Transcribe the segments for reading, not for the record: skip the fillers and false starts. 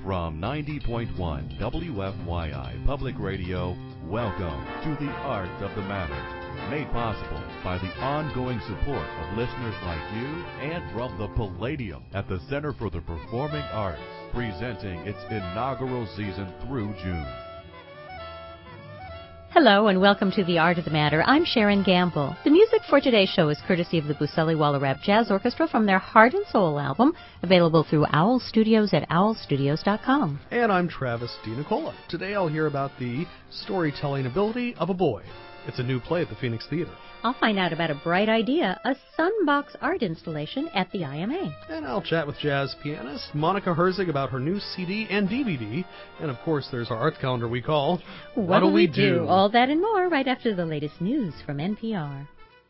From 90.1 WFYI Public Radio, welcome to The Art of the Matter, made possible by the ongoing support of listeners like you and from the Palladium at the Center for the Performing Arts, presenting its inaugural season through June. Hello and welcome to The Art of the Matter. I'm Sharon Gamble. The music for today's show is courtesy of the Buseli Waller-Rapp Jazz Orchestra from their Heart and Soul album, available through Owl Studios at owlstudios.com. And I'm Travis DiNicola. Today I'll hear about the storytelling ability of a boy. It's a new play at the Phoenix Theater. I'll find out about a bright idea, a Sunbox art installation at the IMA. And I'll chat with jazz pianist Monica Herzig about her new CD and DVD. And of course, there's our art calendar we call What'll We Do? All that and more right after the latest news from NPR.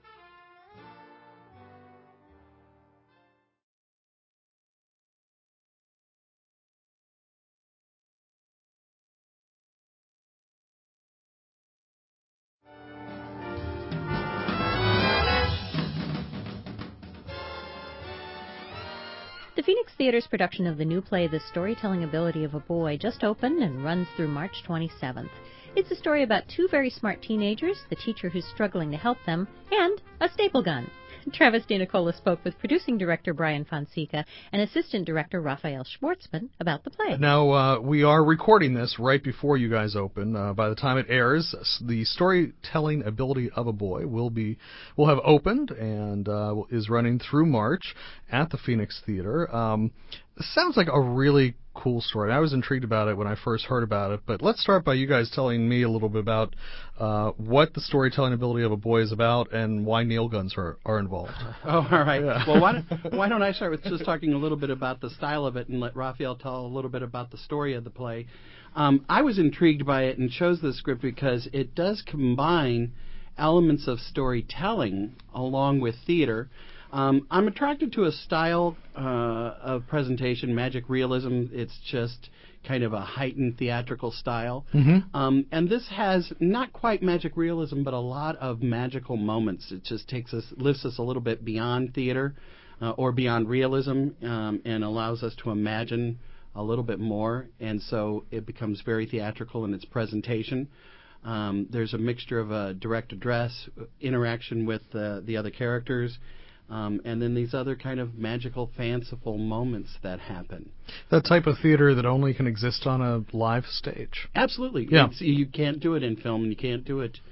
The Phoenix Theater's production of the new play, The Storytelling Ability of a Boy, just opened and runs through March 27th. It's a story about two very smart teenagers, the teacher who's struggling to help them, and a staple gun. Travis DiNicola spoke with producing director Brian Fonseca and assistant director Raphael Schwartzman about the play. Now, we are recording this right before you guys open. By the time it airs, the Storytelling Ability of a Boy will have opened and is running through March at the Phoenix Theater. This sounds like a really cool story. I was intrigued about it when I first heard about it, but let's start by you guys telling me a little bit about what the storytelling ability of a boy is about and why nail guns are involved. Oh, all right. Yeah. Well, why don't I start with just talking a little bit about the style of it and let Raphael tell a little bit about the story of the play. I was intrigued by it and chose the script because it does combine elements of storytelling along with theater. I'm attracted to a style of presentation, magic realism. It's just kind of a heightened theatrical style. Mm-hmm. And this has not quite magic realism, but a lot of magical moments. It just lifts us a little bit beyond theater or beyond realism and allows us to imagine a little bit more. And so it becomes very theatrical in its presentation. There's a mixture of direct address, interaction with the other characters, and then these other kind of magical, fanciful moments that happen. That type of theater that only can exist on a live stage. Absolutely. Yeah. You can't do it in film, and you can't do it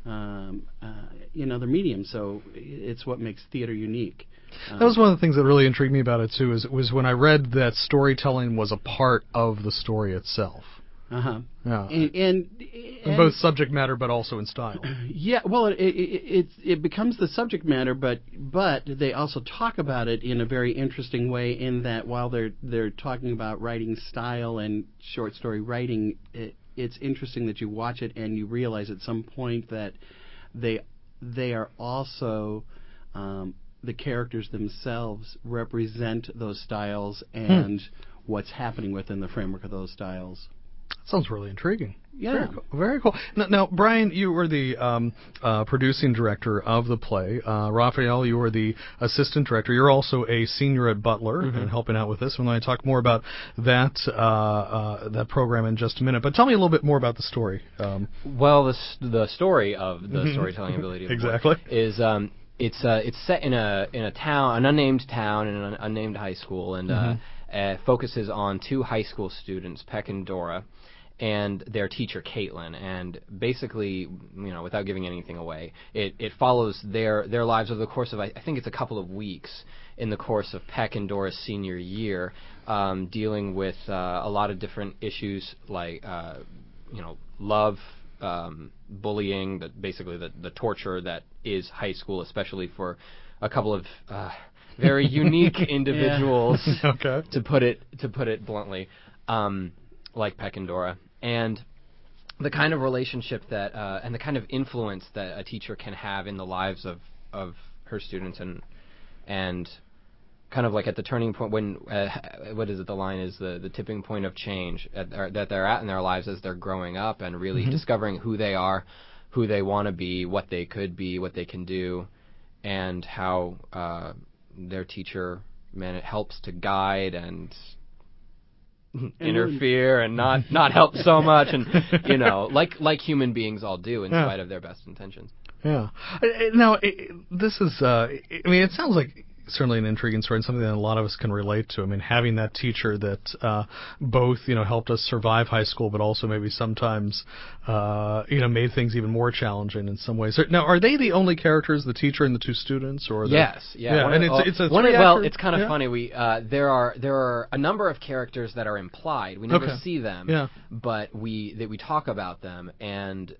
in other mediums, so it's what makes theater unique. That was one of the things that really intrigued me about it, too, was when I read that storytelling was a part of the story itself. Uh-huh. Yeah. And both subject matter, but also in style. Yeah, well, it becomes the subject matter, but they also talk about it in a very interesting way. In that while they're talking about writing style and short story writing, it's interesting that you watch it and you realize at some point that they are also the characters themselves represent those styles and what's happening within the framework of those styles. Sounds really intriguing. Yeah. Very cool. Now, Brian, you were the producing director of the play. Raphael, you were the assistant director. You're also a senior at Butler and helping out with this. When I talk more about that program in just a minute. But tell me a little bit more about the story. Well, the story of the storytelling ability of the exactly book is it's set in a town, an unnamed town, in an unnamed high school, and focuses on two high school students, Peck and Dora, and their teacher Caitlin. And basically, without giving anything away, it follows their lives over the course of I think it's a couple of weeks in the course of Peck and Dora's senior year, dealing with a lot of different issues like love, bullying, basically the torture that is high school, especially for a couple of very unique individuals, to put it bluntly, like Peck and Dora, and the kind of relationship that and the kind of influence that a teacher can have in the lives of her students, and kind of like at the turning point when what is it? The line is the tipping point of change that they're at in their lives as they're growing up and really discovering who they are, who they want to be, what they could be, what they can do, and how their teacher helps to guide and interfere and not help so much, and like human beings all do in spite of their best intentions. Yeah. Now, this is, it sounds like certainly an intriguing story and something that a lot of us can relate to. I mean, having that teacher that both, helped us survive high school, but also maybe sometimes, made things even more challenging in some ways. Now, are they the only characters, the teacher and the two students, or? Yes, yeah. It's a it's kind of funny. We there are a number of characters that are implied. We never see them, but we talk about them, and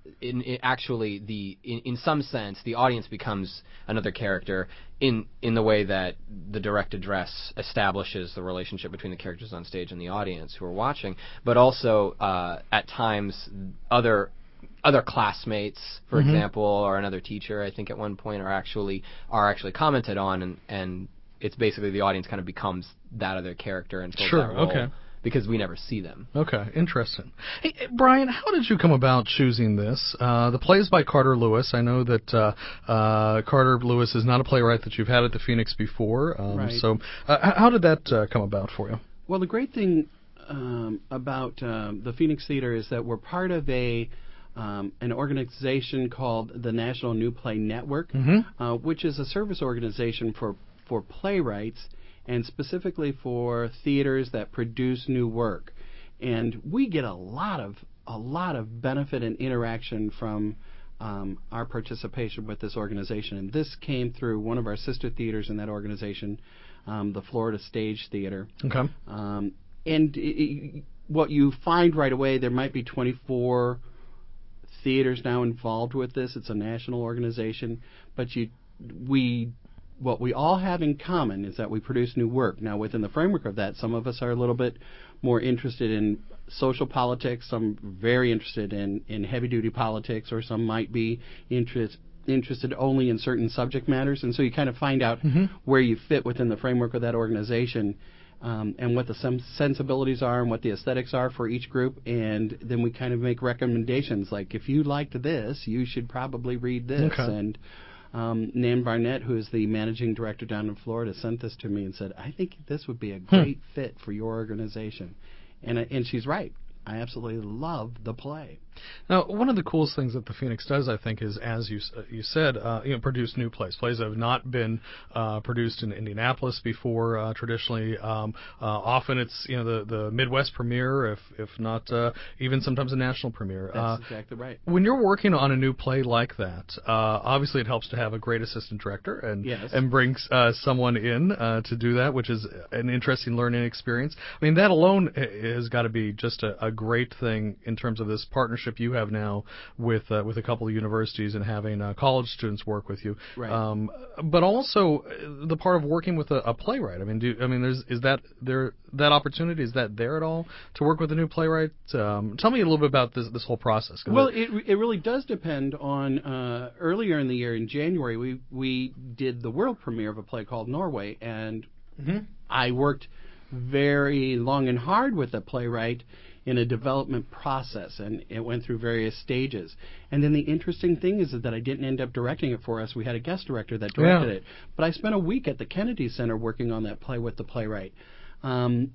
in some sense, the audience becomes another character in the way that the direct address establishes the relationship between the characters on stage and the audience who are watching, but also at times other classmates, for example, or another teacher, I think at one point are actually commented on, and it's basically the audience kind of becomes that other character and fills that role. Because we never see them. Okay, interesting. Hey, Brian, how did you come about choosing this? The play is by Carter Lewis. I know that Carter Lewis is not a playwright that you've had at the Phoenix before. Right. So how did that come about for you? Well, the great thing about the Phoenix Theater is that we're part of an organization called the National New Play Network, which is a service organization for playwrights, and specifically for theaters that produce new work. And we get a lot of benefit and interaction from our participation with this organization. And this came through one of our sister theaters in that organization, the Florida Stage Theater. Okay. What you find right away, there might be 24 theaters now involved with this. It's a national organization, but what we all have in common is that we produce new work. Now, within the framework of that, some of us are a little bit more interested in social politics, some very interested in heavy-duty politics, or some might be interested only in certain subject matters. And so you kind of find out where you fit within the framework of that organization, and what the sensibilities are and what the aesthetics are for each group. And then we kind of make recommendations, like, if you liked this, you should probably read this. Okay. And Nan Barnett, who is the managing director down in Florida, sent this to me and said, I think this would be a great fit for your organization. And she's right. I absolutely love the play. Now, one of the coolest things that the Phoenix does, I think, is, as you said, produce new plays. Plays that have not been produced in Indianapolis before. Traditionally, often it's the Midwest premiere, if not even sometimes a national premiere. That's exactly right. When you're working on a new play like that, obviously it helps to have a great assistant director and brings someone in to do that, which is an interesting learning experience. I mean, that alone has got to be just a great thing in terms of this partnership you have now with a couple of universities and having college students work with you. Right. But also the part of working with a playwright. I mean, is that opportunity? Is that there at all to work with a new playwright? Tell me a little bit about this whole process. Well, it really does depend on. Earlier in the year, in January, we did the world premiere of a play called Norway, and I worked very long and hard with the playwright in a development process, and it went through various stages. And then the interesting thing is that I didn't end up directing it for us. We had a guest director that directed it. But I spent a week at the Kennedy Center working on that play with the playwright. In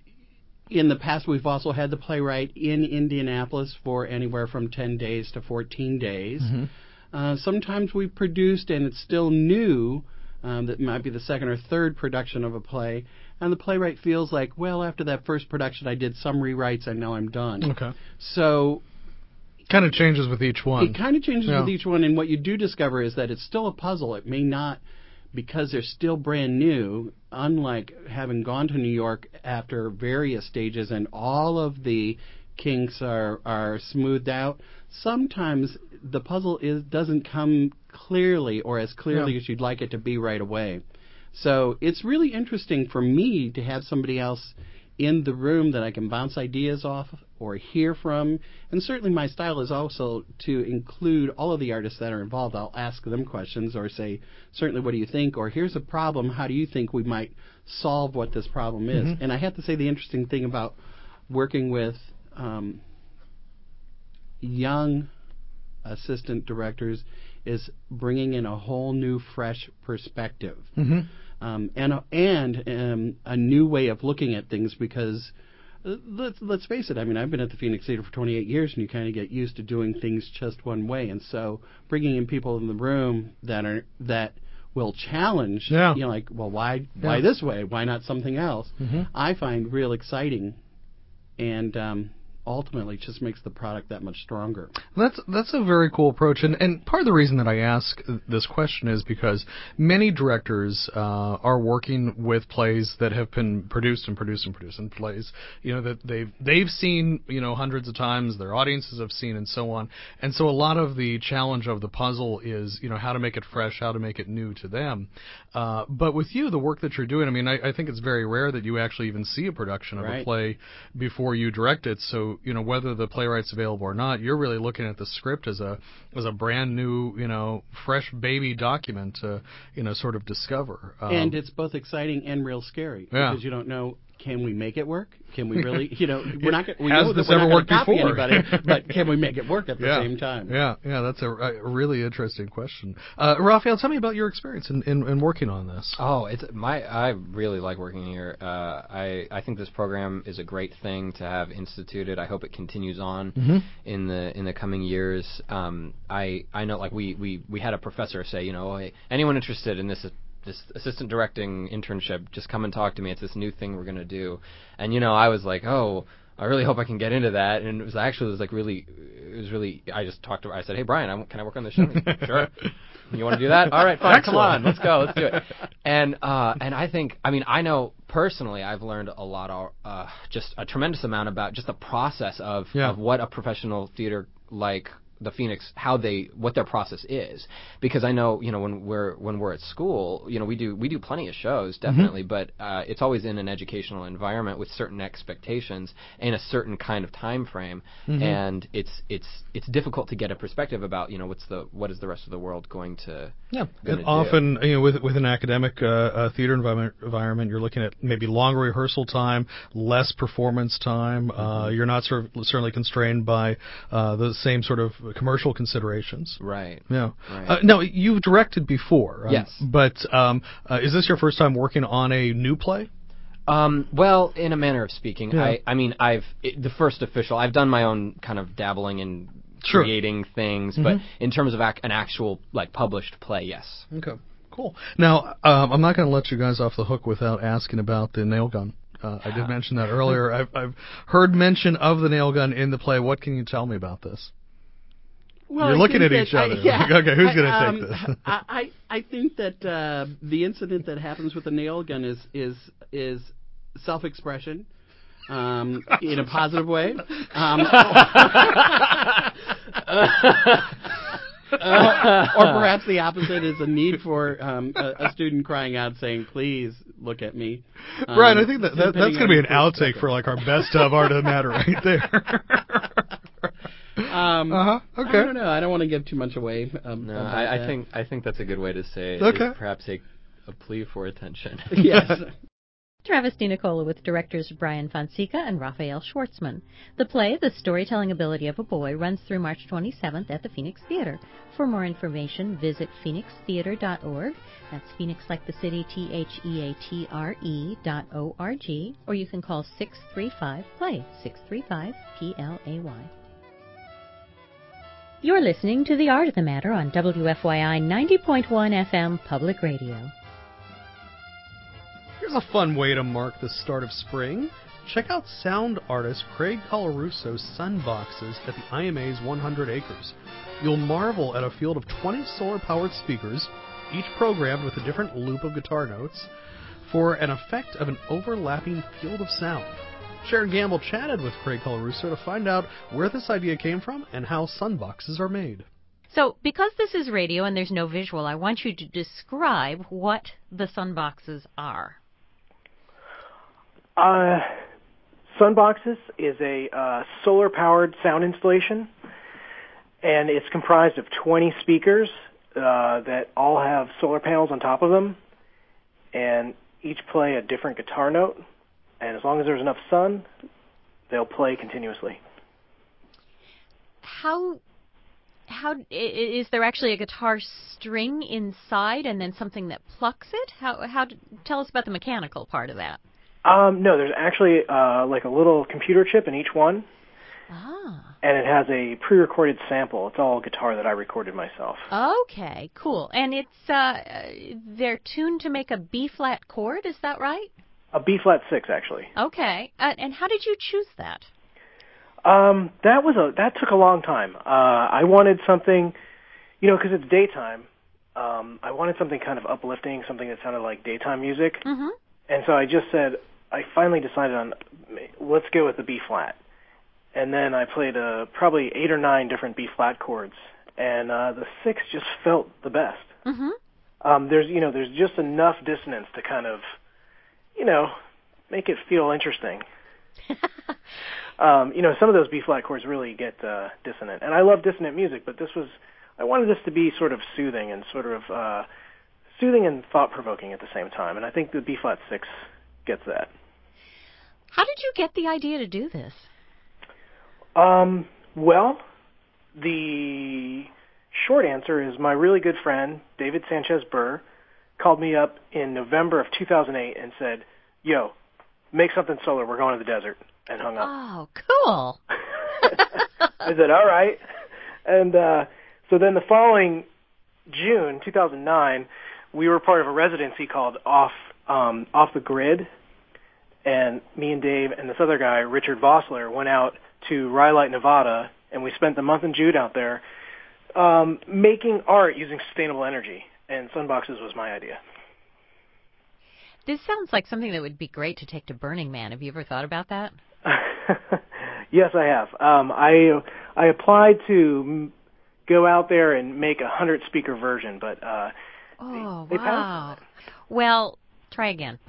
the past, we've also had the playwright in Indianapolis for anywhere from 10 days to 14 days. Sometimes we've produced, and it's still new, that might be the second or third production of a play, and the playwright feels like, well, after that first production I did some rewrites and now I'm done. Okay. So kind of changes with each one. It kind of changes with each one, and what you do discover is that it's still a puzzle. It may not, because they're still brand new, unlike having gone to New York after various stages and all of the kinks are smoothed out. Sometimes the puzzle doesn't come clearly or as clearly as you'd like it to be right away. So it's really interesting for me to have somebody else in the room that I can bounce ideas off or hear from. And certainly my style is also to include all of the artists that are involved. I'll ask them questions or say, certainly, what do you think? Or here's a problem. How do you think we might solve what this problem is? And I have to say the interesting thing about working with young assistant directors is bringing in a whole new, fresh perspective, and a new way of looking at things. Because let's face it. I mean, I've been at the Phoenix Theater for 28 years, and you kind of get used to doing things just one way. And so, bringing in people in the room that will challenge, Yeah. like, well, why this way? Why not something else? Mm-hmm. I find real exciting, and ultimately just makes the product that much stronger. That's a very cool approach, and part of the reason that I ask this question is because many directors are working with plays that have been produced and plays, that they've seen, hundreds of times, their audiences have seen, and so on. And so a lot of the challenge of the puzzle is, how to make it fresh, how to make it new to them. But with you, the work that you're doing, I mean, I think it's very rare that you actually even see a production of a play before you direct it. So, whether the playwright's available or not, you're really looking at the script as a brand new, fresh baby document to, sort of discover. And it's both exciting and real scary because you don't know. Can we make it work? Can we really, we're not going to copy anybody, but can we make it work at the same time? Yeah, that's a really interesting question. Raphael, tell me about your experience in working on this. Oh, I really like working here. I think this program is a great thing to have instituted. I hope it continues on in the coming years. I know, like we had a professor say, hey, anyone interested in this assistant directing internship, just come and talk to me. It's this new thing we're going to do. And, I was like, oh, I really hope I can get into that. And it was I just talked to her. I said, hey, Brian, can I work on this show? Sure. You want to do that? All right, fine. Come on. Let's go. Let's do it. And I think, I know personally I've learned a lot, just a tremendous amount about just the process of what a professional theater like the Phoenix, what their process is, because I know when we're at school, we do plenty of shows definitely, but it's always in an educational environment with certain expectations and a certain kind of time frame, and it's difficult to get a perspective about what is the rest of the world going to and often with an academic theater environment, you're looking at maybe longer rehearsal time, less performance time. You're not certainly constrained by the same sort of commercial considerations. Right. Yeah. Right. Now, you've directed before. Yes. But is this your first time working on a new play? Well, in a manner of speaking, Yeah. the first official. I've done my own kind of dabbling in creating things, but in terms of an actual published play, yes. Okay. Cool. Now, I'm not going to let you guys off the hook without asking about the nail gun. I did mention that earlier. I've heard mention of the nail gun in the play. What can you tell me about this? Well, you're looking at each other. Okay, who's going to take this? I think that the incident that happens with the nail gun is self-expression in a positive way. Or perhaps the opposite is a need for a student crying out saying, please look at me. Brian, I think that's going to be an outtake for our best of Art of the Matter right there. Okay. I don't know. I don't want to give too much away. No, I think that's a good way to say it. Okay. Is perhaps a plea for attention. Yes. Travis DiNicola with directors Brian Fonseca and Raphael Schwartzman. The play, The Storytelling Ability of a Boy, runs through March 27th at the Phoenix Theater. For more information, visit phoenixtheater.org. That's Phoenix like the city, THEATRE.org. Or you can call 635-PLAY, 635-PLAY. You're listening to The Art of the Matter on WFYI 90.1 FM Public Radio. Here's a fun way to mark the start of spring. Check out sound artist Craig Colaruso's Sunboxes at the IMA's 100 Acres. You'll marvel at a field of 20 solar-powered speakers, each programmed with a different loop of guitar notes, for an effect of an overlapping field of sound. Sharon Gamble chatted with Craig Colaruso to find out where this idea came from and how Sunboxes are made. So, because this is radio and there's no visual, I want you to describe what the Sunboxes are. Sunboxes is a solar-powered sound installation, and it's comprised of 20 speakers that all have solar panels on top of them, and each play a different guitar note, and as long as there's enough sun, they'll play continuously. How is there actually a guitar string inside and then something that plucks it? Tell us about the mechanical part of that. No, there's actually like a little computer chip in each one, and it has a pre-recorded sample. It's all guitar that I recorded myself. Okay, cool. And it's they're tuned to make a B-flat chord, is that right? A B-flat 6, actually. Okay. And how did you choose that? That took a long time. I wanted something, because it's daytime. I wanted something kind of uplifting, something that sounded like daytime music. Mm-hmm. And so I finally decided on, let's go with the B-flat. And then I played probably 8 or 9 different B-flat chords, and the 6 just felt the best. Mm-hmm. There's just enough dissonance to kind of, make it feel interesting. Some of those B-flat chords really get dissonant, and I love dissonant music, but I wanted this to be sort of soothing and thought-provoking at the same time, and I think the B-flat 6 gets that. How did you get the idea to do this? Well, the short answer is my really good friend, David Sanchez Burr, called me up in November of 2008 and said, "Yo, make something solar. We're going to the desert," and hung up. Oh, cool. I said, all right. And so then the following June, 2009, we were part of a residency called Off the Grid, and me and Dave and this other guy, Richard Vossler, went out to Rhyolite, Nevada, and we spent the month in June out there making art using sustainable energy, and Sunboxes was my idea. This sounds like something that would be great to take to Burning Man. Have you ever thought about that? Yes, I have. I applied to go out there and make 100-speaker version, but they passed. Well, try again.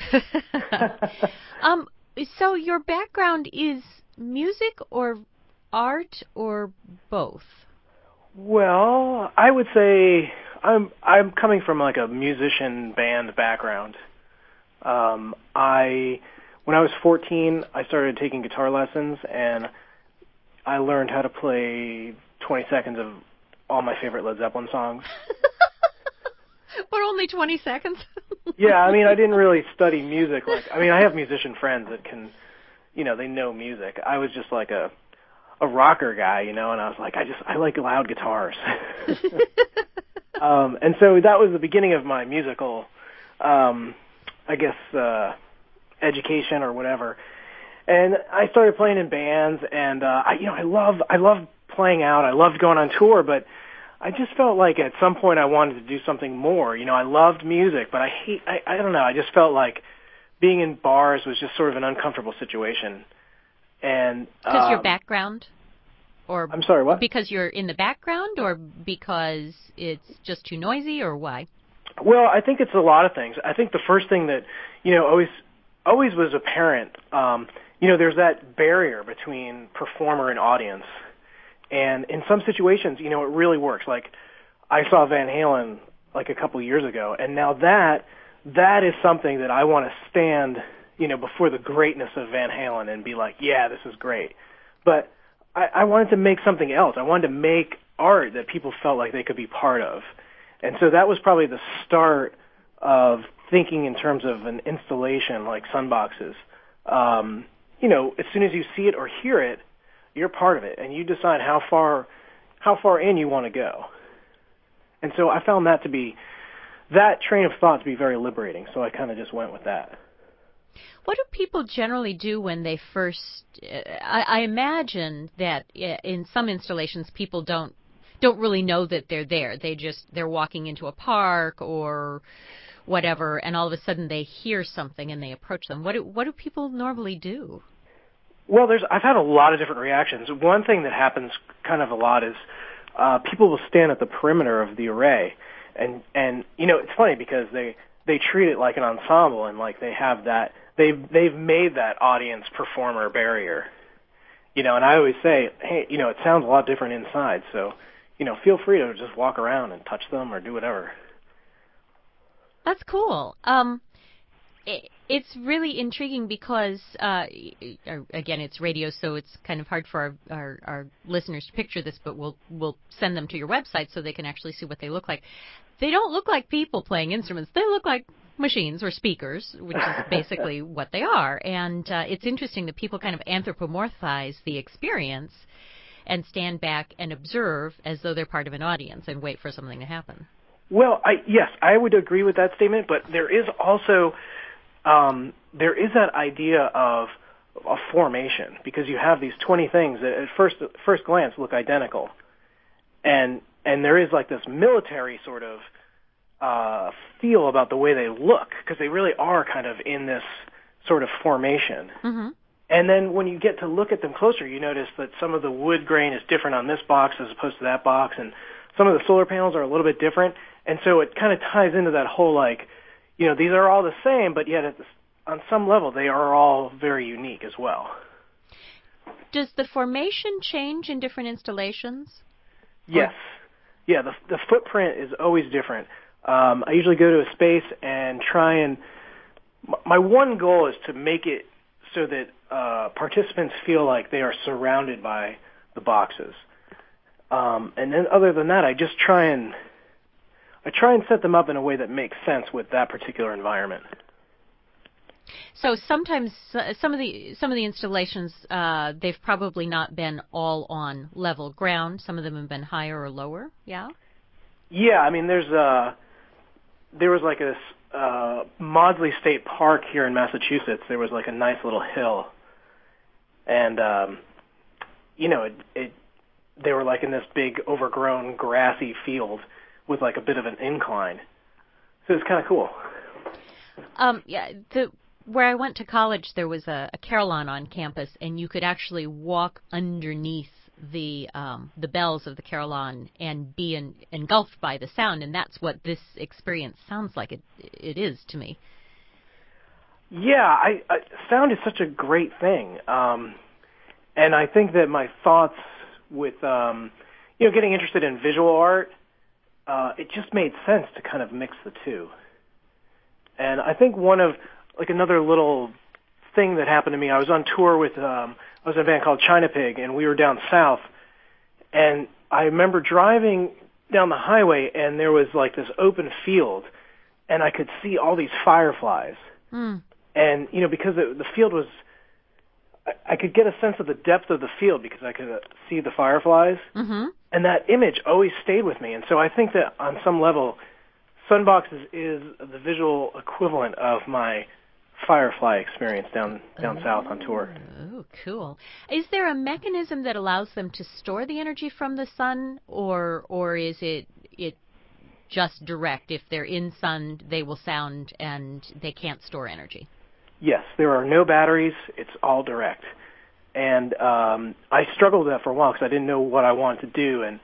So your background is music or art or both? Well, I would say I'm coming from like a musician band background. When I was 14, I started taking guitar lessons, and I learned how to play 20 seconds of all my favorite Led Zeppelin songs. For only 20 seconds? Yeah, I didn't really study music. I have musician friends that can, they know music. I was just like a rocker guy, and I was like, I like loud guitars. And so that was the beginning of my musical, education or whatever. And I started playing in bands, and I love playing out. I loved going on tour, but I just felt like at some point I wanted to do something more. I loved music, but I don't know. I just felt like being in bars was just sort of an uncomfortable situation. And because your background, or I'm sorry, what? Because you're in the background, or because it's just too noisy, or why? Well, I think it's a lot of things. I think the first thing that always was apparent. There's that barrier between performer and audience. And in some situations, it really works. Like, I saw Van Halen, a couple years ago, and now that is something that I want to stand, before the greatness of Van Halen and be like, yeah, this is great. But I wanted to make something else. I wanted to make art that people felt like they could be part of. And so that was probably the start of thinking in terms of an installation like Sunboxes. As soon as you see it or hear it, you're part of it, and you decide how far in you want to go. And so I found that train of thought to be very liberating, so I kind of just went with that. What do people generally do when they first... I imagine that in some installations people don't really know that they're there. They're walking into a park or whatever, and all of a sudden they hear something and they approach them. What do people normally do? Well, I've had a lot of different reactions. One thing that happens kind of a lot is people will stand at the perimeter of the array, and it's funny because they treat it like an ensemble, and like they have that they've made that audience performer barrier, and I always say, hey, it sounds a lot different inside, so feel free to just walk around and touch them or do whatever. That's cool. It's really intriguing because, again, it's radio, so it's kind of hard for our listeners to picture this, but we'll send them to your website so they can actually see what they look like. They don't look like people playing instruments. They look like machines or speakers, which is basically what they are. And it's interesting that people kind of anthropomorphize the experience and stand back and observe as though they're part of an audience and wait for something to happen. Well, yes, I would agree with that statement, but there is also there is that idea of a formation, because you have these 20 things that at first glance look identical, and there is like this military sort of feel about the way they look, because they really are kind of in this sort of formation. Mm-hmm. And then when you get to look at them closer, you notice that some of the wood grain is different on this box as opposed to that box, and some of the solar panels are a little bit different. And so it kind of ties into that whole, like, you know, these are all the same, but yet on some level they are all very unique as well. Does the formation change in different installations? Yes. Yeah, the footprint is always different. I usually go to a space and try and... My one goal is to make it so that participants feel like they are surrounded by the boxes. And then other than that, I try and set them up in a way that makes sense with that particular environment. So sometimes some of the installations, they've probably not been all on level ground. Some of them have been higher or lower. Yeah. Yeah, I mean, there was like a Maudsley State Park here in Massachusetts. There was like a nice little hill, and they were like in this big overgrown grassy field with like a bit of an incline. So it's kind of cool. Where I went to college, there was a carillon on campus, and you could actually walk underneath the bells of the carillon and be engulfed by the sound, and that's what this experience sounds like. It is to me. Yeah, sound is such a great thing, and I think that my thoughts with getting interested in visual art, it just made sense to kind of mix the two. And I think another little thing that happened to me, I was on tour with, I was in a band called China Pig, and we were down south, and I remember driving down the highway, and there was like this open field, and I could see all these fireflies. Mm. And, because the field was, I could get a sense of the depth of the field because I could see the fireflies. Mm-hmm. And that image always stayed with me. And so I think that on some level, Sunboxes is the visual equivalent of my firefly experience down south on tour. Oh, cool. Is there a mechanism that allows them to store the energy from the sun, or is it just direct? If they're in sun, they will sound and they can't store energy? Yes, there are no batteries. It's all direct. And I struggled with that for a while because I didn't know what I wanted to do. And,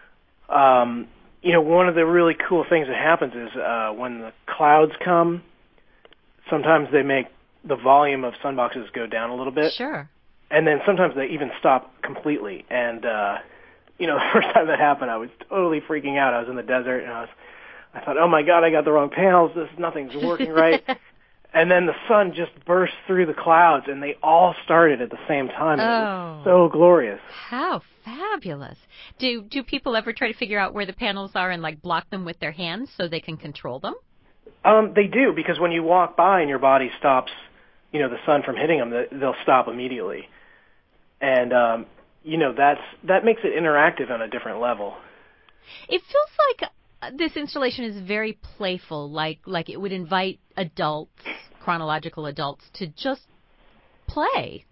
one of the really cool things that happens is when the clouds come, sometimes they make the volume of Sunboxes go down a little bit. Sure. And then sometimes they even stop completely. And, the first time that happened, I was totally freaking out. I was in the desert, and I thought, oh, my God, I got the wrong panels. Nothing's working right. And then the sun just burst through the clouds, and they all started at the same time. And it was so glorious. How fabulous. Do people ever try to figure out where the panels are and, like, block them with their hands so they can control them? They do, because when you walk by and your body stops, the sun from hitting them, they'll stop immediately. And, that makes it interactive on a different level. It feels like this installation is very playful, like it would invite adults, chronological adults, to just play.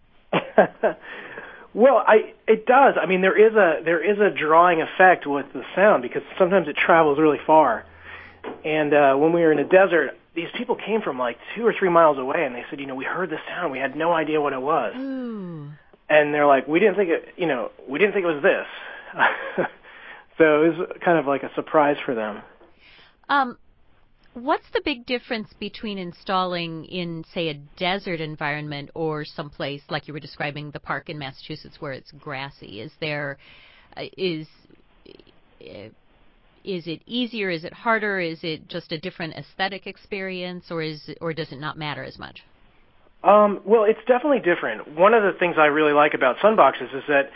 Well, it does. I mean, there is a drawing effect with the sound because sometimes it travels really far. And when we were in the desert, these people came from like 2 or 3 miles away, and they said, we heard this sound, we had no idea what it was. Ooh. And they're like, we didn't think it was this. So it was kind of like a surprise for them. What's the big difference between installing in, say, a desert environment or someplace like you were describing, the park in Massachusetts, where it's grassy? Is it easier? Is it harder? Is it just a different aesthetic experience, or does it not matter as much? Well, it's definitely different. One of the things I really like about Sunboxes is that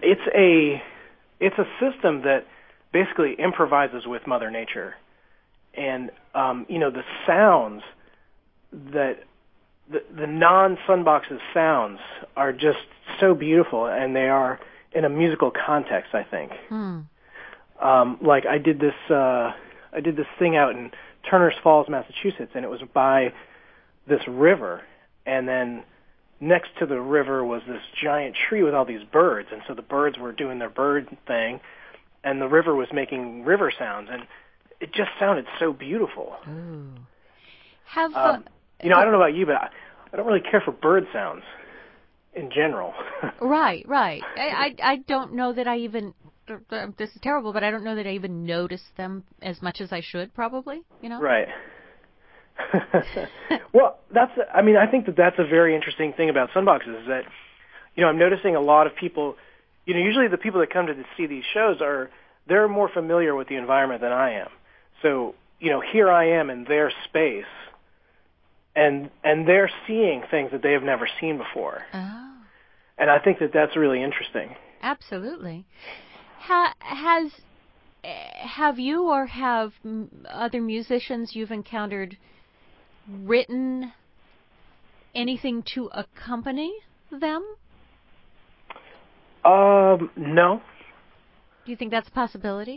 it's a system that basically improvises with Mother Nature. And the sounds that the non-Sunboxes sounds are just so beautiful, and they are in a musical context, I think. Like I did this thing out in Turners Falls, Massachusetts, and it was by this river, and then next to the river was this giant tree with all these birds, and so the birds were doing their bird thing, and the river was making river sounds, and it just sounded so beautiful. Ooh. I don't know about you, but I don't really care for bird sounds in general. Right. I don't know that I even, this is terrible, but I don't know that I even notice them as much as I should, probably, Right. Well, I think that's a very interesting thing about Sunboxes is that, I'm noticing a lot of people, usually the people that come to see these shows they're more familiar with the environment than I am. So, here I am in their space, and they're seeing things that they have never seen before. Oh. And I think that's really interesting. Absolutely. Have you or have other musicians you've encountered written anything to accompany them? No. Do you think that's a possibility?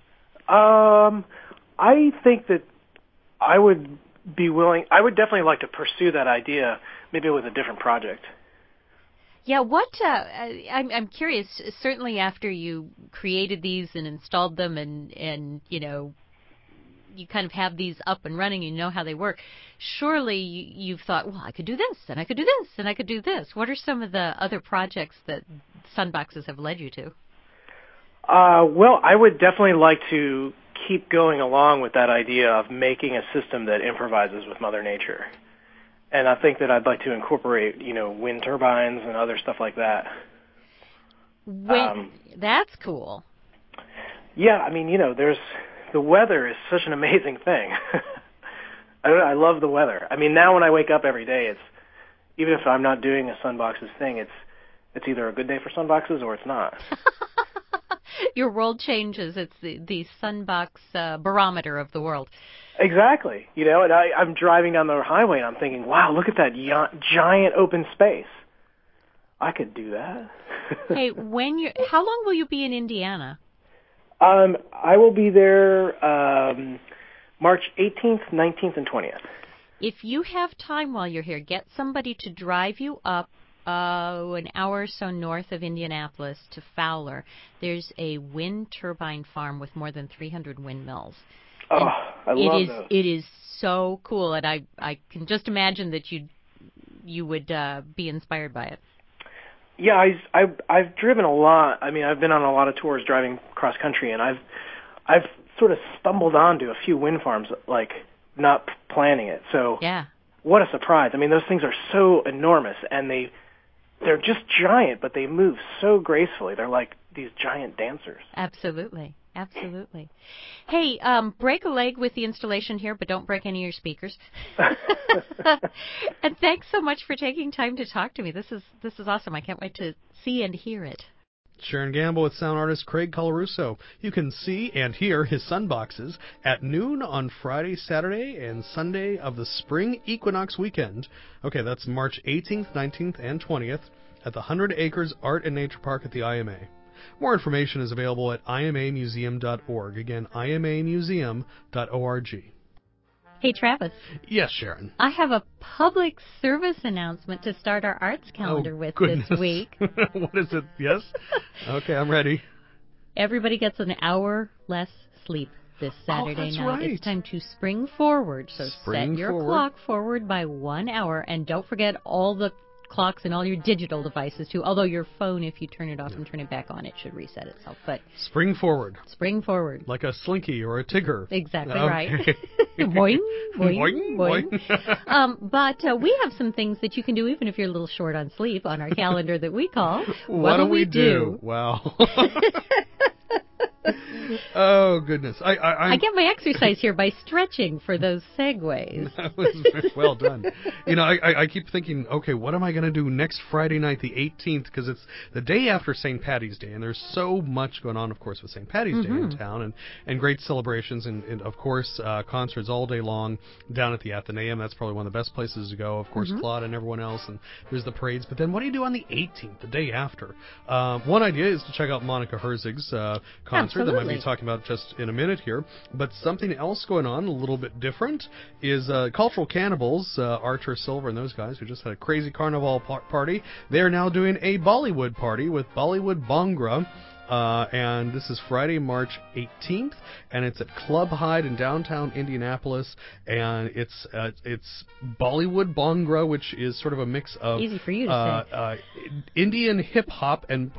I think that I would definitely like to pursue that idea, maybe with a different project. Yeah, I'm curious, certainly after you created these and installed them and you kind of have these up and running, you know how they work. Surely you've thought, well, I could do this, and I could do this, and I could do this. What are some of the other projects that Sunboxes have led you to? Well, I would definitely like to keep going along with that idea of making a system that improvises with Mother Nature. And I think that I'd like to incorporate, wind turbines and other stuff like that. That's cool. Yeah, the weather is such an amazing thing. I love the weather. Now when I wake up every day, even if I'm not doing a Sunboxes thing, it's either a good day for Sunboxes or it's not. Your world changes. It's the Sunbox barometer of the world. Exactly. And I'm driving down the highway and I'm thinking, wow, look at that giant open space. I could do that. Hey, how long will you be in Indiana? I will be there March 18th, 19th, and 20th. If you have time while you're here, get somebody to drive you up an hour or so north of Indianapolis to Fowler. There's a wind turbine farm with more than 300 windmills. Oh, I love those. It is so cool, and I can just imagine that you would be inspired by it. Yeah, I've driven a lot. I've been on a lot of tours driving cross country, and I've sort of stumbled onto a few wind farms, like not planning it. So yeah, what a surprise! Those things are so enormous, and they're just giant, but they move so gracefully. They're like these giant dancers. Absolutely. Hey, break a leg with the installation here, but don't break any of your speakers. And thanks so much for taking time to talk to me. This is awesome. I can't wait to see and hear it. Sharon Gamble with sound artist Craig Colarusso. You can see and hear his Sunboxes at noon on Friday, Saturday, and Sunday of the spring equinox weekend. Okay, that's March 18th, 19th, and 20th at the 100 Acres Art and Nature Park at the IMA. More information is available at imamuseum.org. Again, imamuseum.org. Hey, Travis. Yes, Sharon. I have a public service announcement to start our arts calendar with goodness. this week. What is it? Yes? Okay, I'm ready. Everybody gets an hour less sleep this Saturday night. Right. It's time to spring forward. So Spring set your forward. clock forward by 1 hour, and don't forget all the clocks and all your digital devices too. Although your phone, if you turn it off and turn it back on, it should reset itself. But spring forward. Spring forward. Like a slinky or a tigger. Exactly okay. right. Boing, boing, boing, boing. But we have some things that you can do even if you're a little short on sleep on our calendar that we call What do we do? Wow. Oh, goodness. I get my exercise here by stretching for those segues. That was very well done. I keep thinking, okay, what am I going to do next Friday night, the 18th, because it's the day after St. Paddy's Day, and there's so much going on, of course, with St. Paddy's Day in town, and great celebrations, and of course, concerts all day long down at the Athenaeum. That's probably one of the best places to go. Of course, Claude and everyone else, and there's the parades. But then what do you do on the 18th, the day after? One idea is to check out Monica Herzig's concert that might be talking about just in a minute here. But something else going on, a little bit different, is Cultural Cannibals, Archer Silver and those guys who just had a crazy carnival party. They are now doing a Bollywood party with Bollywood Bhangra. And this is Friday, March 18th, and it's at Club Hyde in downtown Indianapolis, and it's Bollywood Bhangra, which is sort of a mix of easy for you to say. Indian hip hop and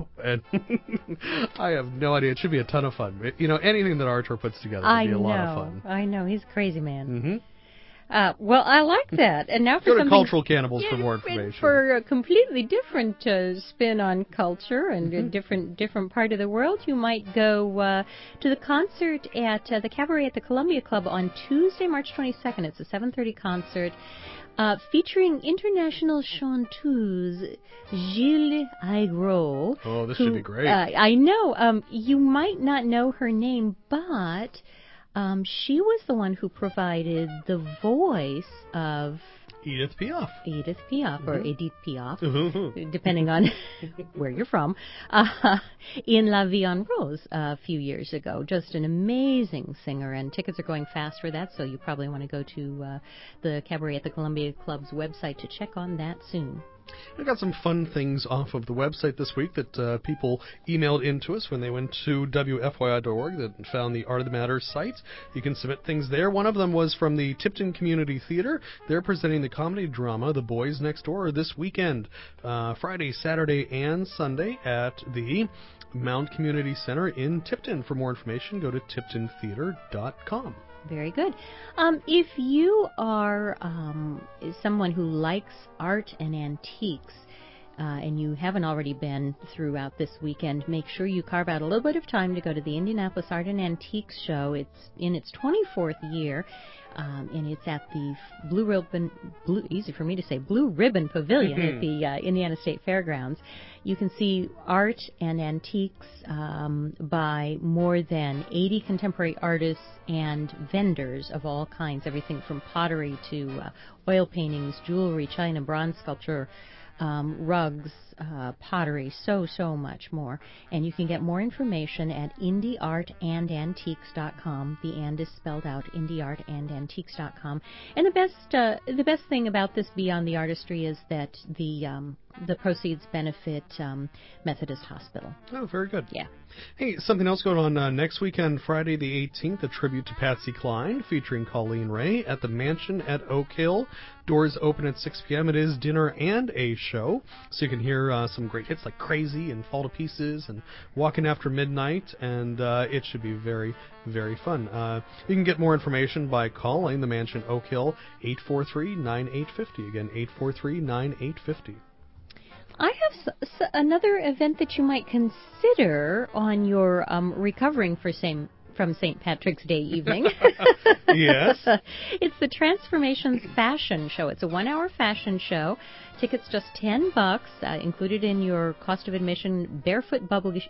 I have no idea. It should be a ton of fun. Anything that Archer puts together would be a lot of fun. I know, he's a crazy man. Mm-hmm. Well, I like that. And now for Go to something... Cultural Cannibals for more information. For a completely different spin on culture and a different part of the world, you might go to the concert at the Cabaret at the Columbia Club on Tuesday, March 22nd. It's a 7:30 concert featuring international chanteuse Gilles Aigreau. Oh, this should be great. I know. You might not know her name, but... she was the one who provided the voice of Edith Piaf. Or Edith Piaf, depending on where you're from, in La Vie en Rose a few years ago. Just an amazing singer, and tickets are going fast for that, so you probably want to go to the Cabaret at the Columbia Club's website to check on that soon. I got some fun things off of the website this week that people emailed in to us when they went to WFYI.org that found the Art of the Matter site. You can submit things there. One of them was from the Tipton Community Theater. They're presenting the comedy drama The Boys Next Door this weekend, Friday, Saturday, and Sunday at the Mount Community Center in Tipton. For more information, go to tiptontheater.com. Very good. If you are someone who likes art and antiques, and you haven't already been throughout this weekend, make sure you carve out a little bit of time to go to the Indianapolis Art and Antiques Show. It's in its 24th year, and it's at the Blue Ribbon Pavilion at the Indiana State Fairgrounds. You can see art and antiques by more than 80 contemporary artists and vendors of all kinds, everything from pottery to oil paintings, jewelry, china, bronze sculpture, rugs, pottery, so much more. And you can get more information at indieartandantiques.com. The and is spelled out, indieartandantiques.com. And the best thing about this beyond the artistry is that the proceeds benefit Methodist Hospital. Oh, very good. Yeah. Hey, something else going on next weekend, Friday the 18th, a tribute to Patsy Cline featuring Colleen Ray at the Mansion at Oak Hill. Doors open at 6 p.m. It is dinner and a show, so you can hear some great hits like Crazy and Fall to Pieces and Walking After Midnight, and it should be very, very fun. You can get more information by calling the Mansion Oak Hill, 843-9850. Again, 843-9850. I have another event that you might consider on your recovering from St. Patrick's Day evening. Yes. It's the Transformations Fashion Show. It's a 1-hour fashion show. Tickets just $10, included in your cost of admission, barefoot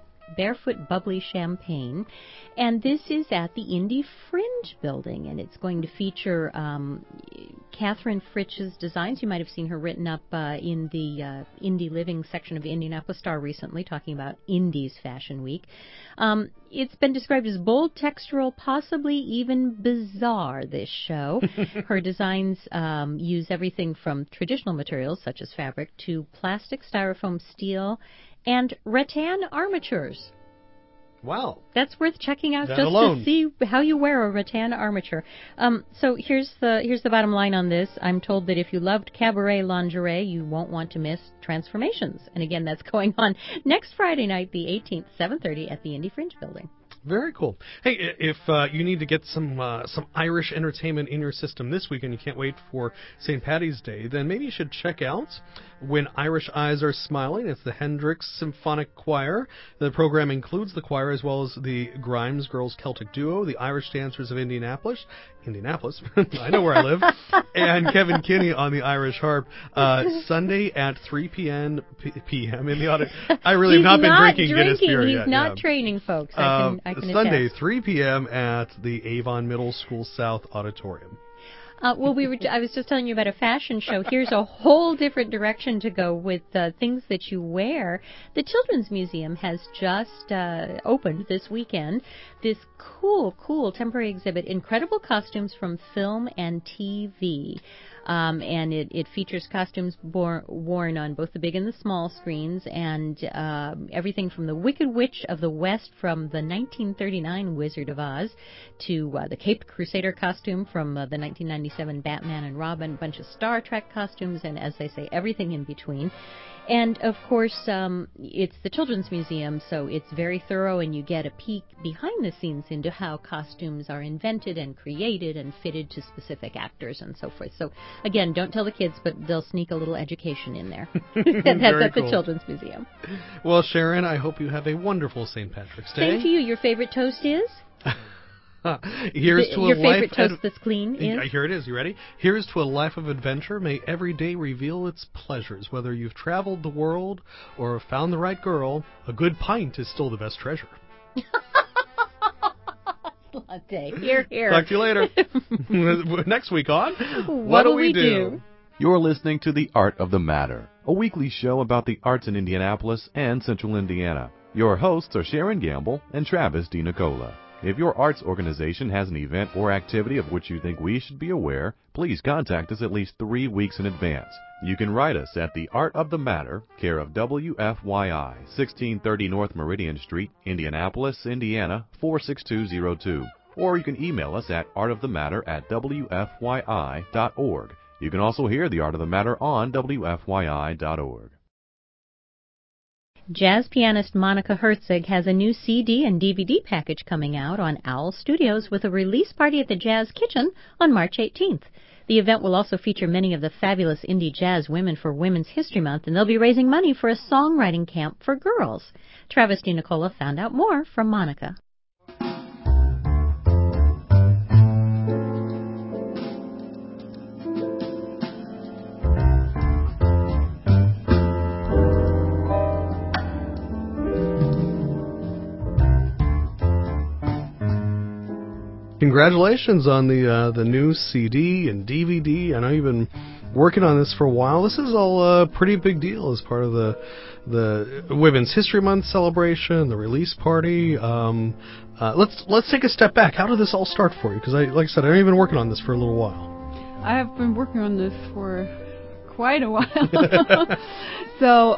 bubbly champagne. And this is at the Indy Fringe building, and it's going to feature Catherine Fritch's designs. You might have seen her written up in the Indie Living section of the Indianapolis Star recently, talking about Indy's Fashion Week. It's been described as bold, textural, possibly even bizarre, this show. Her designs use everything from traditional materials, such as fabric, to plastic, styrofoam, steel, and rattan armatures. Wow. That's worth checking out just alone. to see how you wear a rattan armature. So here's the bottom line on this. I'm told that if you loved cabaret lingerie, you won't want to miss Transformations. And again, that's going on next Friday night, the 18th, 7:30 at the Indy Fringe building. Very cool. Hey, if you need to get some Irish entertainment in your system this week and you can't wait for St. Paddy's Day, then maybe you should check out When Irish Eyes Are Smiling. It's the Hendrix Symphonic Choir. The program includes the choir as well as the Grimes Girls Celtic Duo, the Irish Dancers of Indianapolis, I know where I live, and Kevin Kinney on the Irish harp. Sunday at 3 p.m. in the auditorium. I really have not been drinking Guinness beer yet. He's not training, folks. I can Sunday, attest. 3 p.m. at the Avon Middle School South Auditorium. I was just telling you about a fashion show. Here's a whole different direction to go with things that you wear. The Children's Museum has just opened this weekend this cool temporary exhibit, Incredible Costumes from Film and TV. And it features costumes worn on both the big and the small screens, and everything from the Wicked Witch of the West from the 1939 Wizard of Oz to the Caped Crusader costume from the 1997 Batman and Robin, a bunch of Star Trek costumes, and as they say, everything in between. And, of course, it's the Children's Museum, so it's very thorough, and you get a peek behind the scenes into how costumes are invented and created and fitted to specific actors and so forth. So, again, don't tell the kids, but they'll sneak a little education in there. That's at the Children's Museum. Well, Sharon, I hope you have a wonderful St. Patrick's Day. Same to you. Your favorite toast is? Here's to your a favorite life toast that's clean is? Here it is. You ready? Here's to a life of adventure. May every day reveal its pleasures. Whether you've traveled the world or have found the right girl, a good pint is still the best treasure. Latte. Here. Talk to you later. Next week on What Do We Do? You're listening to The Art of the Matter, a weekly show about the arts in Indianapolis and Central Indiana. Your hosts are Sharon Gamble and Travis DiNicola. If your arts organization has an event or activity of which you think we should be aware, please contact us at least 3 weeks in advance. You can write us at The Art of the Matter, care of WFYI, 1630 North Meridian Street, Indianapolis, Indiana, 46202. Or you can email us at artofthematter@wfyi.org. You can also hear The Art of the Matter on WFYI.org. Jazz pianist Monica Herzig has a new CD and DVD package coming out on Owl Studios with a release party at the Jazz Kitchen on March 18th. The event will also feature many of the fabulous indie jazz women for Women's History Month, and they'll be raising money for a songwriting camp for girls. Travis DiNicola found out more from Monica. Congratulations on the new CD and DVD. I know you've been working on this for a while. This is all a pretty big deal as part of the Women's History Month celebration, the release party. Let's take a step back. How did this all start for you? Because like I said, I know you've been working on this for a little while. I have been working on this for quite a while. So,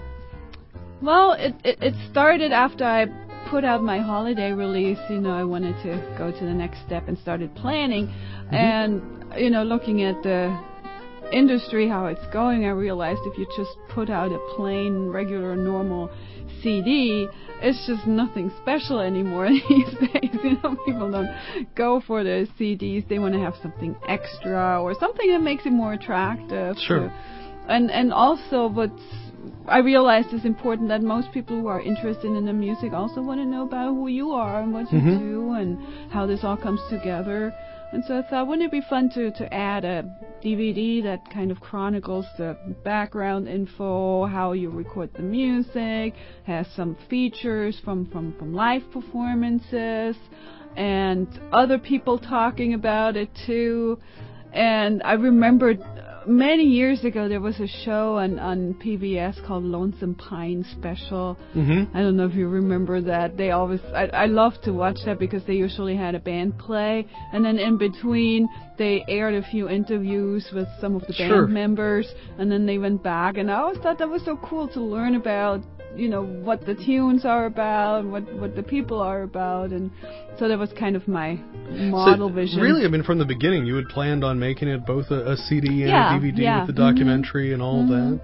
well, it started after I put out my holiday release. I wanted to go to the next step and started planning. Mm-hmm. And, looking at the industry, how it's going, I realized if you just put out a plain, regular, normal CD, it's just nothing special anymore these days. People don't go for the CDs. They want to have something extra or something that makes it more attractive. Sure. And also I realized it's important that most people who are interested in the music also want to know about who you are and what you do and how this all comes together. And so I thought, wouldn't it be fun to add a DVD that kind of chronicles the background info, how you record the music, has some features from live performances, and other people talking about it too. And I remembered many years ago there was a show on PBS called Lonesome Pine Special. I don't know if you remember that. They always I love to watch that because they usually had a band play, and then in between they aired a few interviews with some of the band members, and then they went back, and I always thought that was so cool to learn about what the tunes are about, what the people are about, and so that was kind of my model vision. Really, from the beginning, you had planned on making it both a CD and a DVD with the documentary and all of that?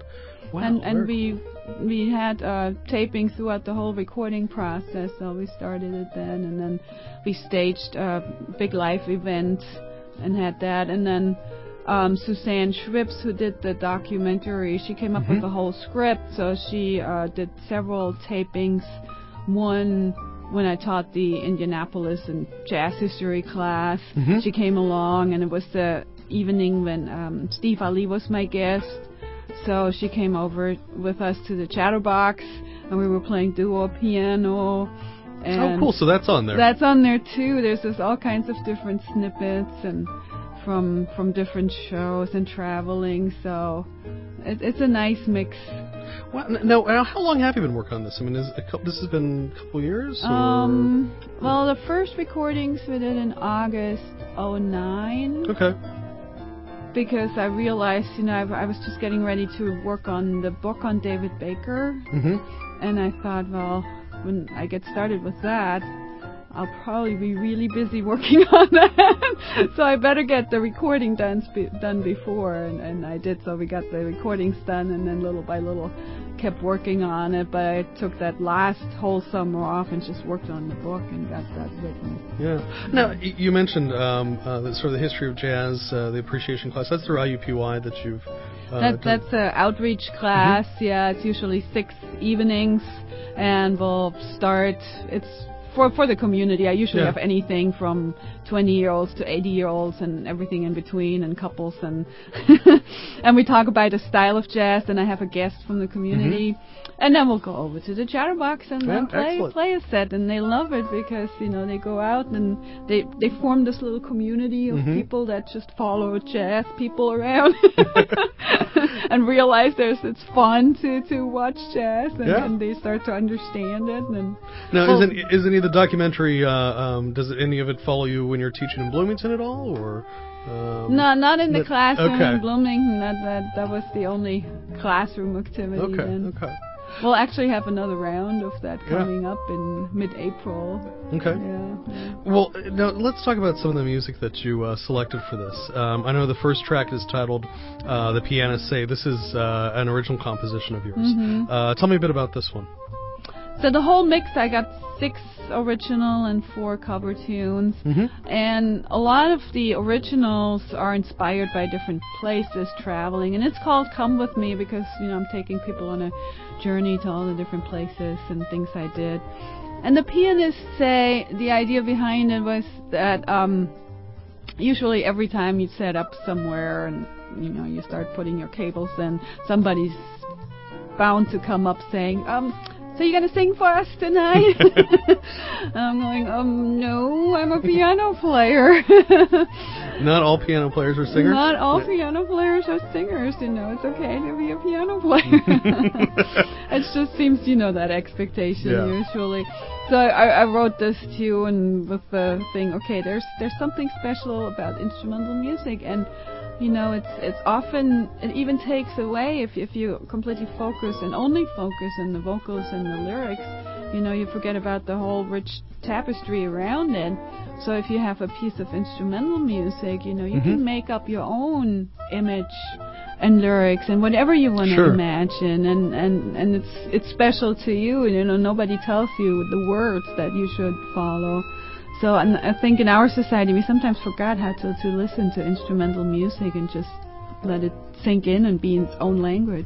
Wow, and very we had taping throughout the whole recording process. So we started it then, and then we staged a big live event and had that, and then Suzanne Schwips, who did the documentary, she came up with the whole script, so she did several tapings. One when I taught the Indianapolis and jazz history class, she came along, and it was the evening when Steve Ali was my guest. So she came over with us to the Chatterbox, and we were playing duo piano. And oh, cool! So that's on there. That's on there too. There's just all kinds of different snippets and from different shows and traveling. So it's a nice mix. Well, now, how long have you been working on this? I mean, this has been a couple years? Or? Well, the first recordings we did in August '09. Okay. Because I realized, I was just getting ready to work on the book on David Baker. And I thought, well, when I get started with that, I'll probably be really busy working on that. So I better get the recording done before. And I did, so we got the recordings done, and then little by little kept working on it. But I took that last whole summer off and just worked on the book and got that written. Yeah. Now, you mentioned the sort of the history of jazz, the appreciation class. That's through IUPUI that you've That's an outreach class. Yeah, it's usually 6 evenings, and we'll start. It's for the community. I usually have anything from 20-year-olds to 80-year-olds and everything in between, and couples, and and we talk about the style of jazz, and I have a guest from the community, and then we'll go over to the Chatterbox and then play a set, and they love it because they go out and they form this little community of people that just follow jazz people around and realize it's fun to watch jazz, and they start to understand it. And now, is any of the documentary does any of it follow you when you're teaching in Bloomington at all, or? No, not in the classroom in Bloomington. That was the only classroom activity. Okay. We'll actually have another round of that coming up in mid-April. Okay. Yeah. Well, now let's talk about some of the music that you selected for this. I know the first track is titled "The Pianists Say." This is an original composition of yours. Tell me a bit about this one. So the whole mix, I got 6 original and 4 cover tunes, and a lot of the originals are inspired by different places traveling, and it's called Come With Me because I'm taking people on a journey to all the different places and things I did. And the Pianists Say, the idea behind it was that usually every time you set up somewhere and you start putting your cables in, somebody's bound to come up saying, so you gonna sing for us tonight? I'm going, no, I'm a piano player. Not all piano players are singers? Not all piano players are singers, it's okay to be a piano player. It just seems, that expectation usually. So I wrote this tune with the thing, okay, there's something special about instrumental music, and it's often, it even takes away if you completely focus and only focus on the vocals and the lyrics, you forget about the whole rich tapestry around it. So if you have a piece of instrumental music, you can make up your own image and lyrics and whatever you want to imagine, and it's special to you, nobody tells you the words that you should follow. So I think in our society we sometimes forgot how to listen to instrumental music and just let it sink in and be in its own language.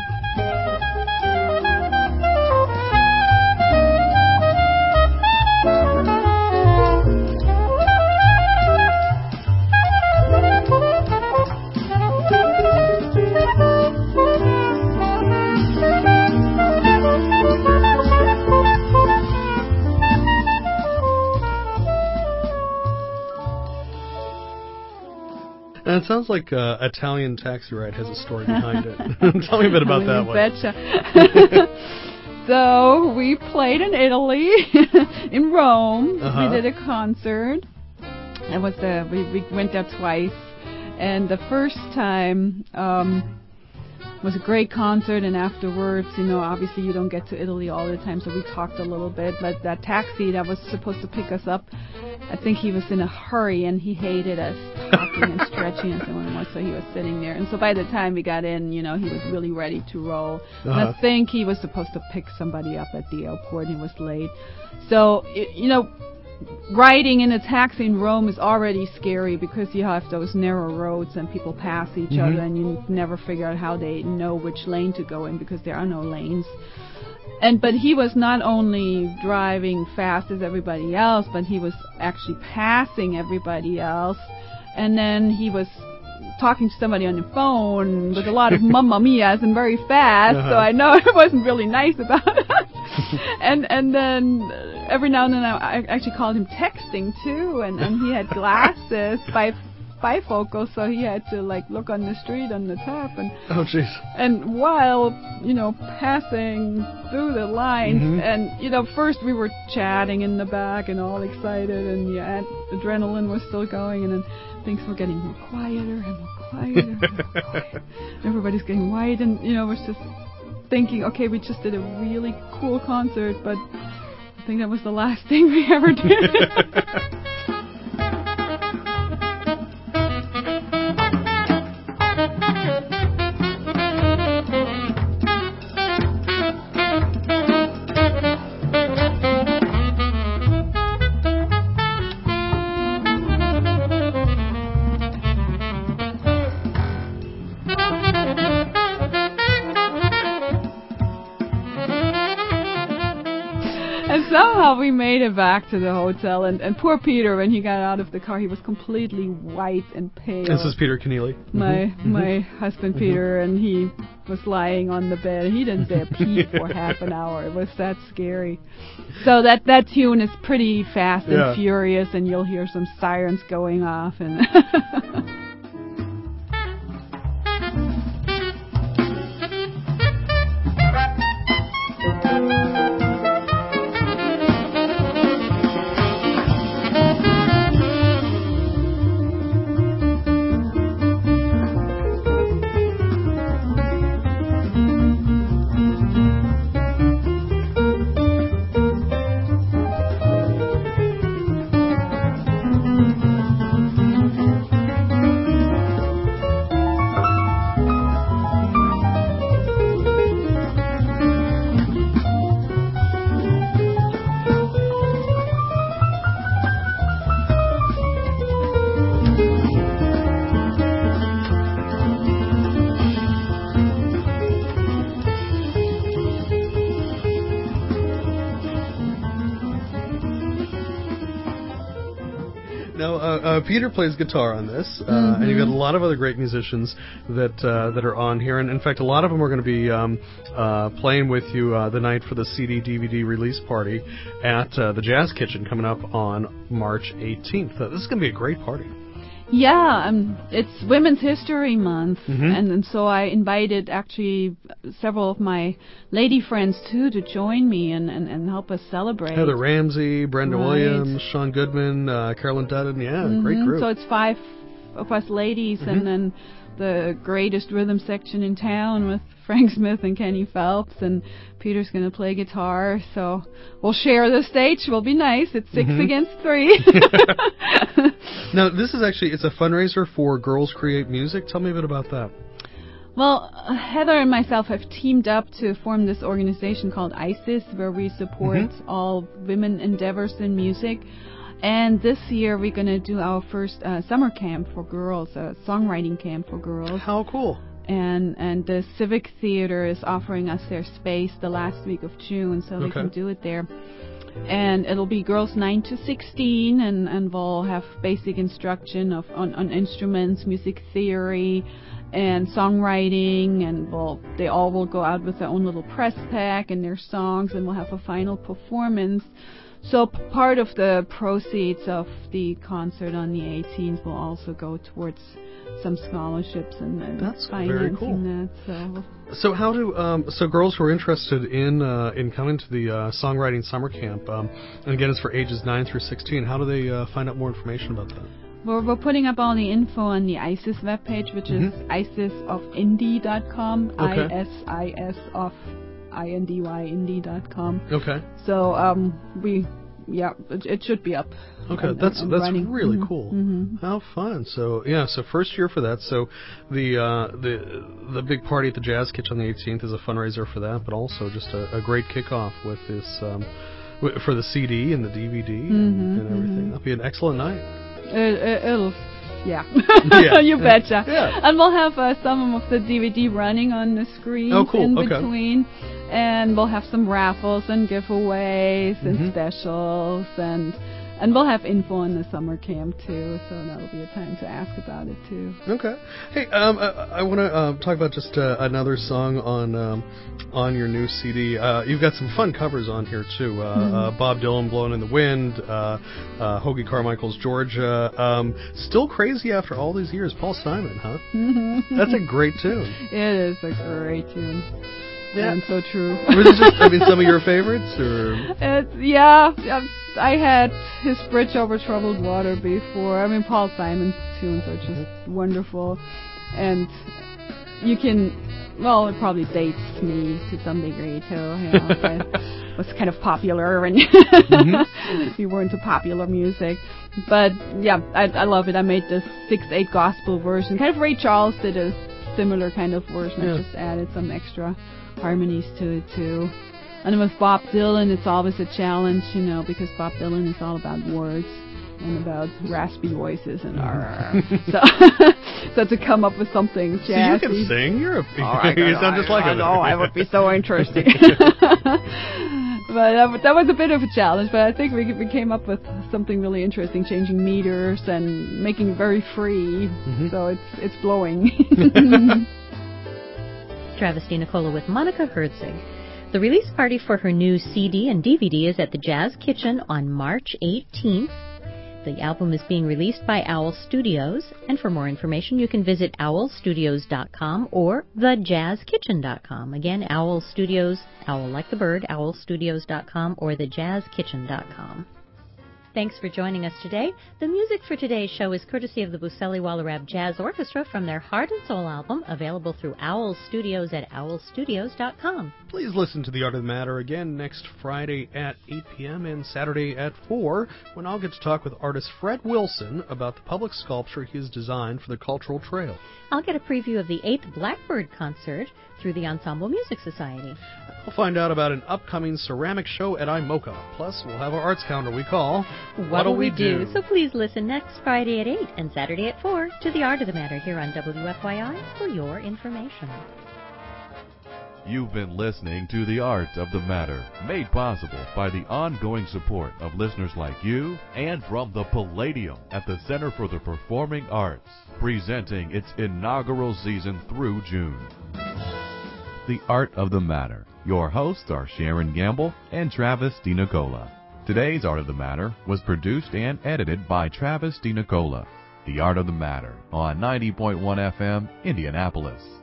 And it sounds like Italian Taxi Ride has a story behind it. Tell me a bit about that one. Betcha. So we played in Italy, in Rome. We did a concert. It was we went there twice, and the first time was a great concert. And afterwards, obviously you don't get to Italy all the time, so we talked a little bit. But that taxi that was supposed to pick us up I think he was in a hurry and he hated us talking and stretching and so on, so he was sitting there. And so by the time we got in, he was really ready to roll. And I think he was supposed to pick somebody up at the airport and he was late. So, riding in a taxi in Rome is already scary because you have those narrow roads and people pass each other and you never figure out how they know which lane to go in because there are no lanes. But he was not only driving fast as everybody else, but he was actually passing everybody else. And then he was talking to somebody on the phone with a lot of mamma mias and very fast, so I know it wasn't really nice about it. and then every now and then I actually called him texting too, and he had glasses, bifocal, so he had to look on the street on the top, and oh jeez. And while passing through the lines, and first we were chatting in the back and all excited, and adrenaline was still going, and then things were getting more quieter and more quieter and more quiet. Everybody's getting white, and we're just thinking, okay, we just did a really cool concert, but I think that was the last thing we ever did. Somehow we made it back to the hotel, and poor Peter, when he got out of the car, he was completely white and pale. This is Peter Keneally. My husband Peter, and he was lying on the bed. He didn't say a peep for half an hour. It was that scary. So that tune is pretty fast and furious, and you'll hear some sirens going off, and Peter plays guitar on this, and you've got a lot of other great musicians that are on here, and in fact, a lot of them are going to be playing with you the night for the CD/DVD release party at the Jazz Kitchen coming up on March 18th. This is going to be a great party. Yeah, it's Women's History Month, and so I invited actually several of my lady friends too to join me and help us celebrate. Heather Ramsey, Brenda Williams, Sean Goodman, Carolyn Dutton, great group. So it's 5 of us ladies, and then the greatest rhythm section in town with Frank Smith and Kenny Phelps, and Peter's going to play guitar, so we'll share the stage. Will be nice. It's 6 against 3. Now, this is it's a fundraiser for Girls Create Music. Tell me a bit about that. Well, Heather and myself have teamed up to form this organization called ISIS, where we support all women endeavors in music. And this year we're going to do our first summer camp for girls, a songwriting camp for girls. How cool. And the Civic Theater is offering us their space the last week of June, so we can do it there. And it'll be girls 9 to 16, and we'll have basic instruction on instruments, music theory, and songwriting, and they all will go out with their own little press pack and their songs, and we'll have a final performance. So part of the proceeds of the concert on the 18th will also go towards some scholarships and that's financing very cool. that. So how do so girls who are interested in coming to the songwriting summer camp, and again it's for ages 9 through 16, how do they find out more information about that? We're putting up all the info on the ISIS webpage, which is isisofindy.com, ISIS of INDY, indie.com. Okay. So we it should be up. Okay, and that's running. really cool. Mm-hmm. How fun! So so first year for that. So the big party at the Jazz Kitchen on the 18th is a fundraiser for that, but also just a great kickoff with this for the CD and the DVD and everything. That'll be an excellent night. It'll. Yeah. Yeah. You betcha. Yeah. And we'll have some of the DVD running on the screen in between. And we'll have some raffles and giveaways and specials. And we'll have info on the summer camp, too. So that'll be a time to ask about it, too. Okay. Hey, I want to talk about just another song on your new CD. You've got some fun covers on here, too. Bob Dylan, Blowing in the Wind, Hoagie Carmichael's Georgia. Still Crazy After All These Years, Paul Simon, huh? That's a great tune. It is a great tune. Yeah. And so true. Was it just, some of your favorites? Or? I had his Bridge Over Troubled Water before. I mean, Paul Simon's tunes are just wonderful. And you can, it probably dates me to some degree, too. I was kind of popular when you were into popular music. But, I love it. I made this 6/8 gospel version. Kind of Ray Charles did a similar kind of version. I just added some extra harmonies to it, too. And with Bob Dylan, it's always a challenge, because Bob Dylan is all about words and about raspy voices and so to come up with something jazzy. So you can sing. You sound just like him. I know, I would be so interesting. But that was a bit of a challenge, but I think we came up with something really interesting, changing meters and making it very free. So it's blowing. Travis DiNicola with Monica Herzig. The release party for her new CD and DVD is at the Jazz Kitchen on March 18th. The album is being released by Owl Studios, and for more information you can visit owlstudios.com or thejazzkitchen.com. Again, Owl Studios, owl like the bird, owlstudios.com or thejazzkitchen.com. Thanks for joining us today. The music for today's show is courtesy of the Buseli Walarab Jazz Orchestra from their Heart and Soul album, available through Owl Studios at owlstudios.com. Please listen to The Art of the Matter again next Friday at 8 p.m. and Saturday at 4, when I'll get to talk with artist Fred Wilson about the public sculpture he has designed for the Cultural Trail. I'll get a preview of the 8th Blackbird concert through the Ensemble Music Society. We'll find out about an upcoming ceramic show at IMOCA. Plus, we'll have our arts calendar we call What'll We Do? So please listen next Friday at 8 and Saturday at 4 to The Art of the Matter here on WFYI for your information. You've been listening to The Art of the Matter, made possible by the ongoing support of listeners like you and from the Palladium at the Center for the Performing Arts, presenting its inaugural season through June. The Art of the Matter. Your hosts are Sharon Gamble and Travis DiNicola. Today's Art of the Matter was produced and edited by Travis DiNicola. The Art of the Matter on 90.1 FM, Indianapolis.